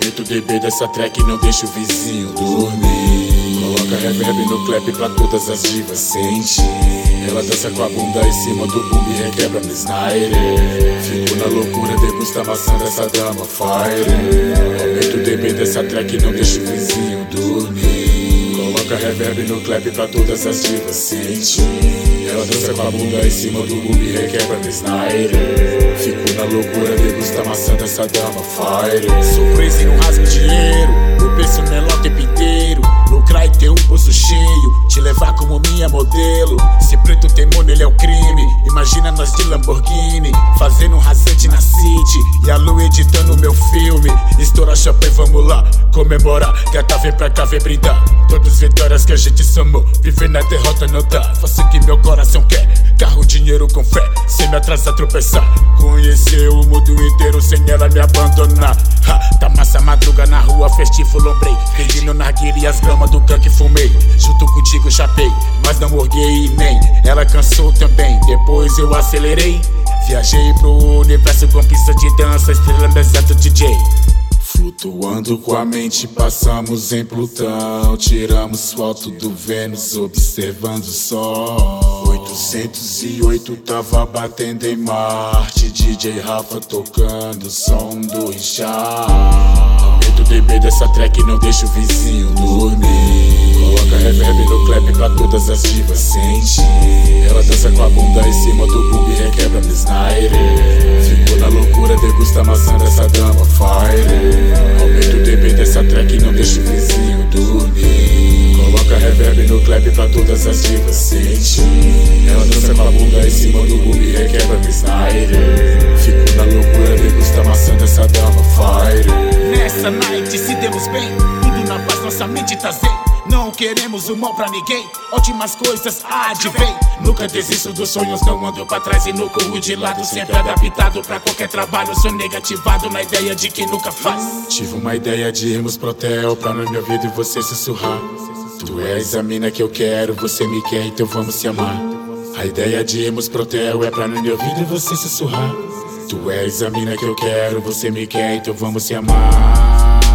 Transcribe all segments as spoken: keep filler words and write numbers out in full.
Aumenta o dB dessa track e não deixa o vizinho dormir. Coloca reverb no clap pra todas as divas sentir. Ela dança com a bunda em cima do boom e requebra no snare. Fico na loucura, degusta a maçã dessa dama fire. Aumenta o dB dessa track e não deixa o vizinho dormir. Coloca reverb no clap pra todas as divas sentir. Ela dança com a bunda em cima do boom e requebra no snare. Fico na loucura, degusta a maçã dessa dama fire. Sou crazy, não rasgo dinheiro. Eu penso nela o tempo inteiro. Lucrar e ter um bolso cheio, te levar como minha modelo. Se preto tem mono, ele é o crime. Imagina nós de Lamborghini, fazendo um rasante na city. E a Lu editando meu filme. Estoura champanhe, vamos lá comemorar. Gata, vem pra cá, vem brindar. Todas vitórias que a gente somou. Viver na derrota não dá, faço o que meu coração quer. Carro, dinheiro com fé, sem me atrasar, tropeçar. Conhecer o mundo inteiro sem ela me abandonar. Ha, tá massa madruga na rua, festivo lombrei. Vendi no narguilha e as gramas do canque fumei. Junto contigo chapei, mas não morguei nem. Ela cansou também, depois eu acelerei. Viajei pro universo com pista de dança, estrela deserto D J. Flutuando com a mente, passamos em Plutão. Tiramos foto do Vênus, observando o Sol. Oitocentos e oito tava batendo em Marte. D J Rafa tocando o som do Richard. Aumenta o dB dessa track e não deixa o vizinho dormir. Coloca reverb no clap pra todas as divas sentir. Ela dança com a bunda em cima do boom e requebra no snare. Ficou na loucura, degusta a maçã dessa dama fire. Aumenta o dB dessa track e não deixa o vizinho dormir. Coloca reverb no clap pra todas as divas sentir. Ela dança com a bunda em cima do boom e requebra no snare. Fico na loucura, degusta a maçã dessa dama fire. Nessa night se demos bem, tudo na paz, nossa mente tá zen. Não queremos o mal pra ninguém, ótimas coisas advém. Nunca desisto dos sonhos, não ando pra trás e não corro de lado. Sempre adaptado pra qualquer trabalho, sou negativado na ideia de quem nunca faz. Tive uma ideia de irmos pro hotel, pra no meu ouvido e você sussurrar. Tu és a mina que eu quero, você me quer, então vamos se amar. A ideia de irmos pro hotel é pra no meu ouvido e você sussurrar. Tu és a mina que eu quero, você me quer, então vamos se amar.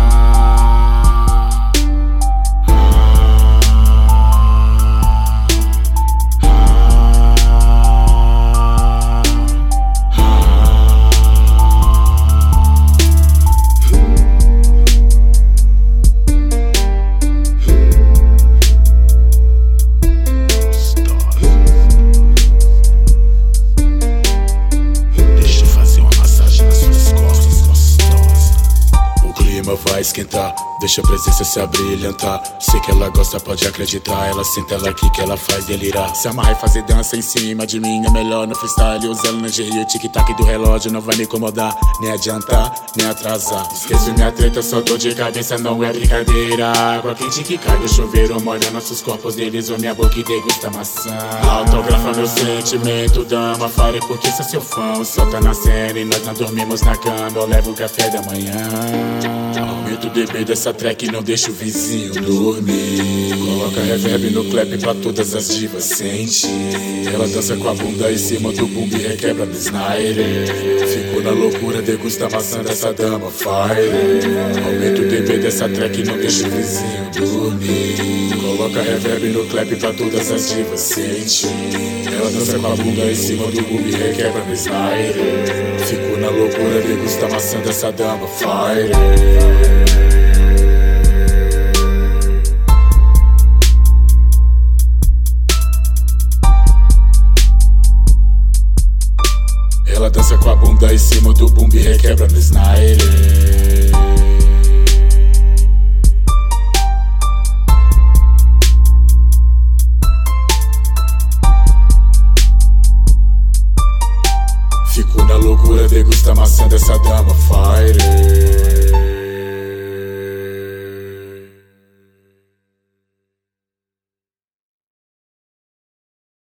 Vai esquentar, deixa a presença se abrilhantar. Sei que ela gosta, pode acreditar. Ela senta ela aqui que ela faz delirar. Se amarrar e fazer dança em cima de mim é melhor no freestyle. Usa lingerie, o tic-tac do relógio não vai me incomodar, nem adiantar, nem atrasar. Esqueço minha treta, só dor de cabeça, não é brincadeira. Água quente que cai do chuveiro, molha nossos corpos, deles ou minha boca e degusta maçã. Autografa meu sentimento, dama, fare porque sou seu fã. O sol tá nascendo e nós não dormimos na cama, eu levo o café da manhã. Aumenta o dB dessa track e não deixa o vizinho dormir. Coloca reverb no clap pra todas as divas sentir. Ela dança com a bunda em cima do boom e requebra no snare. Ficou na loucura, degusta a maçã dessa dama fire. Aumenta o dB dessa track e não deixa o vizinho dormir. Coloca reverb no clap pra todas as divas sentir. Ela dança com a bunda em cima do boom e requebra no snare. Ficou na loucura, degusta a maçã dessa dama fire. Ela dança com a bunda em cima do boom e requebra no snare.